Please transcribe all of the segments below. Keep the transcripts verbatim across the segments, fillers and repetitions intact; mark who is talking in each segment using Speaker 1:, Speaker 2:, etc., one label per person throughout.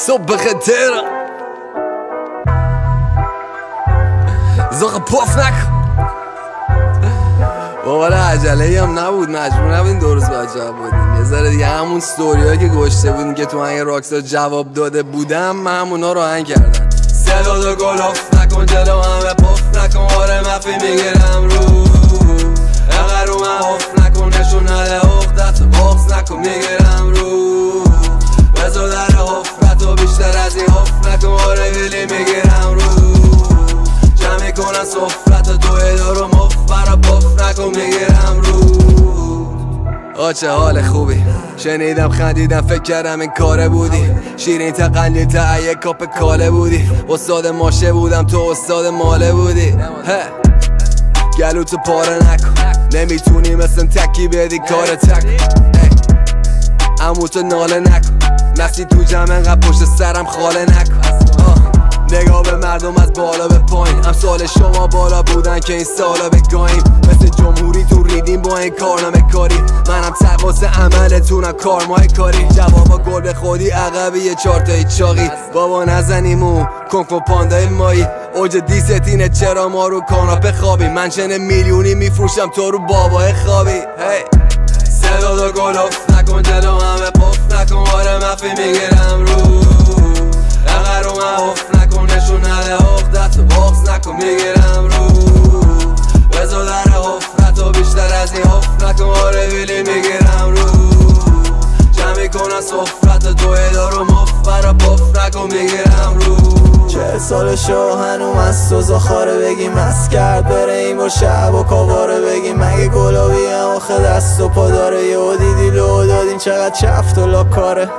Speaker 1: صبح خطر زاق پاف نکن بابا عجله هم نبود، مجبور نبودین دو روز باید جواب بودین. یه ذره دیگه همون ستوری که گوشته بودین که تو هنگ راکسا جواب داده بودم من همونا رو هنگ کردن. صدا دو گل اف نکن جلو همه پاف نکن، آره مفی میگیرم رو اگر رو من اف نکن نشون نده اخدت باخت نکن میگیرم رو بزا در حفرت و بیشتر از این حف نکن، آره ویلی میگیرم رو جمعی کنن صفرت و دوی دارو مف برا پاف نکن میگیرم رو. آه چه حال خوبی، شنیدم خندیدم فکر کردم این کاره بودی، شیرین تقلیل تا یک کاپ کاله بودی، استاد ماشه بودم تو استاد ماله بودی. گلو تو پاره نکن نمیتونی مثل تکی بدی کار تک، امو تو ناله نکن نفسی تو جمع انقدر پشت سرم خاله نکن. نگاه به مردم از بالا به پایین، امثال شما بالا بودن که این سالا بگاهیم، مثل جمهوری تو ریدیم با این کارنامه کاری، منم تقاس عملتونم کارمای کاری، جوابا گل به خودی عقبی یه چارتایی چاقی، بابا نزنیمو کنکو پاندای مایی، اوج دیستینه چرا ما رو کاناپه خوابی، من چنه میلیونی میفروشم تو رو بابای خوابی. hey. صدا دو گل اف نکن جلو همه پاف نکن، آره مفی میگیرم رو اگر رو من اف نکن نشون نده اخدت و باخت نکن میگیرم رو بزا در حفرت و بیشتر از این حف نکن، آره ویلی میگیرم رو جمعی کنن صفرت و دوی دارو مف برا پاف نکن میگیرم رو. چه سال شو هنوم از تو زخاره بگیم مست کرد بره این با شب و کاباره بگیم مگه گلابی هم آخه دست و پا داره یه دیدی لو دادین چقدر چفت و لاکاره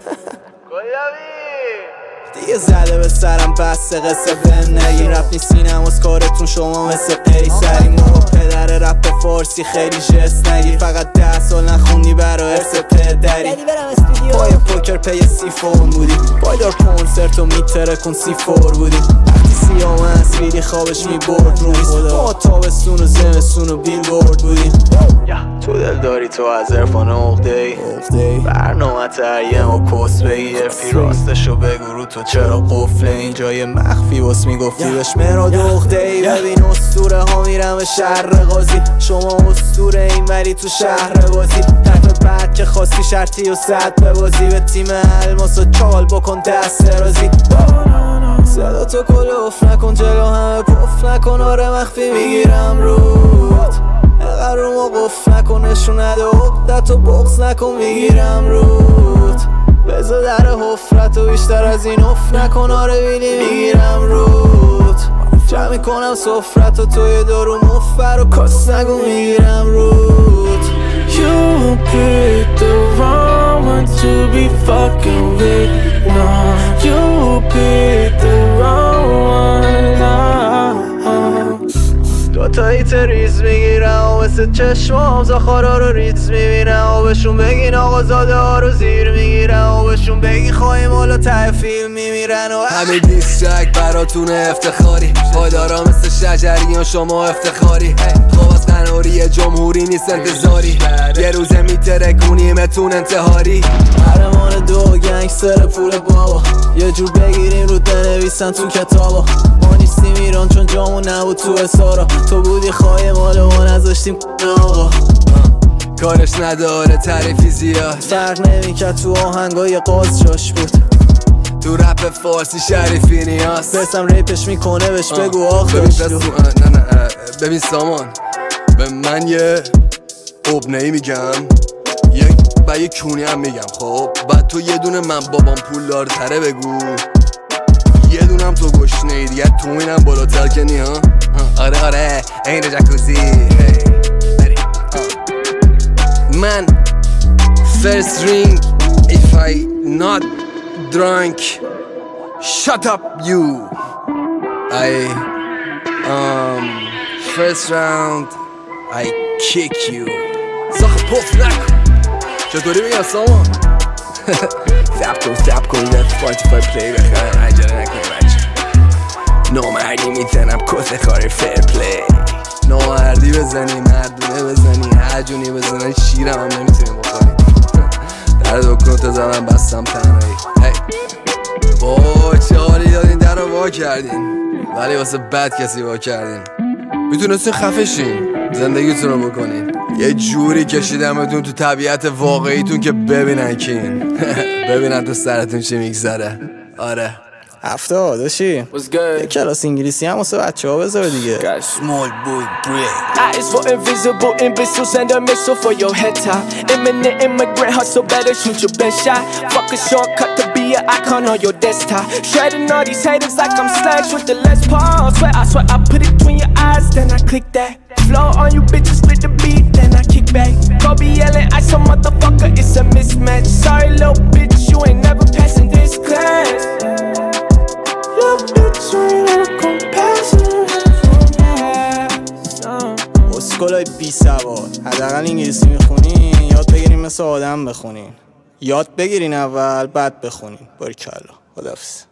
Speaker 1: دیگه زده به سرم بسته قصه بهم نگین، رفت سینم از کارتون شما مثل قیصرین، ما پدر رپ فارسی خیلی جست نگی، فقط ده سال نخوندی برا ارث پدری، پای پوکر پی سی فون بودی، پایدار کنسرت و میتره کن سی فور بودی، وقتی سیام از ویدی خوابش میبرد رو ما تابستون و زمستون و بیل بورد بودیم، تو دل داری تو از عرفان اغده ای برنامه تریم و کس بگیر فی راستشو بگو رو تو چرا قفله این جای مخفی بس میگفتی بهش مراد اغده ای، ببین اسطوره ها میرم به شهر قاضی، شما اسطوره این ولی تو شهر بازی، طرف بعد که خواستی شرطی و صد ببازی به تیم الماس و چال بکن دست رازی، صدا تو کل اف نکن جلو همه پف نکن، آره مخفی میگیرم رود اگر رو ما قف نکن نشون نده عقدت و بغض نکن میگیرم رود بزا در حفرت و بیشتر از این اف نکن، آره ویلی میگیرم رود جمعی کنم صفرت و توی دارو مفر و کاس نگو میگیرم رود.
Speaker 2: You picked the wrong one to be fucking with, no. You picked the wrong one, no.
Speaker 3: دوتایی تریز میگیرم و مثل چشمام زخارا رو ریز میبینم و بهشون بگین آقا زاده ها رو زیر میگیرم و بهشون بگین خواهیم حالا ته فیلم میمیرن و
Speaker 1: همه دیسترک براتون افتخاری، پایدارا مثل شجریان شما افتخاری، خواب از قناری جمهوری نیست انتظاری، یه روزه میترکونیمتون انتحاری،
Speaker 3: قهرمان دو گنگستر پول بابا یه جور بگیریم رو بنویسن تو کتابا، ما نیستیم ایران چون جامون نبود تو اسارا، تو بودی خواهی مالو ما نذاشتیم آقا،
Speaker 1: کارش نداره تعریفی زیاد،
Speaker 3: فرق نمیکرد تو آهنگای قاز جاش بود،
Speaker 1: تو رپ فارسی شریفی نیاز،
Speaker 3: برسم ریپش میکنه بهش بگو آخ
Speaker 1: ببین بسو نه نه ببین سامان به من یه ابنهی میگم یک و یه کونی هم میگم، خب بعد تو یه دونه من بابام پول دارتره بگو، یه دونم تو گشنه دیگه تو اینم بالاتر کنی ها، آره آره این جکوزی بری من first ring if I not drunk shut up you I um first round I kick you زخ پف نکن چطوری بگم سامان سب کن سب کن یه سپاتیفای پلی بخرم عجله نکنی بچه نامردی میزنم کس خاری فیر پلی، نامردی بزنی مردونه بزنی هر جونی بزنی شیرم هم نمیتونی بخوری در دکتر زدم بستم تنهایی.
Speaker 4: اوه چه حالی دادین در رو وا کردین، ولی واسه بد کسی وا کردین. میتونستین خفه شین، زندگیتون رو بکنین. یه جوری کشیدمتون تو طبیعت واقعیتون که ببینن کین. ببینن تو سرتون چی میگذره. آره
Speaker 1: هفته داشتی یه کلاس انگلیسی هم واسه بچه ها بذار دیگه.
Speaker 2: Small boy break. I is for invisible imbeciles and a missile for your head top. Imminent immigrant hustle, better shoot your best shot. Fuck a shortcut to be an icon on your desktop. Shredding all these haters like I'm Slash with the Les Paul. Swear I swear I put it between your eyes, then I click that. Flow on you bitches, split the beat, then I kick back. Kobe yelling, I some motherfucker, it's a mismatch. Sorry little bitch, you ain't never passing this class.
Speaker 1: اسکولای بی سواد حداقل انگلیسی میخونین یاد بگیرین مثل آدم بخونین. یاد بگیرین اول بعد بخونین. باریکلا. خداحافظ.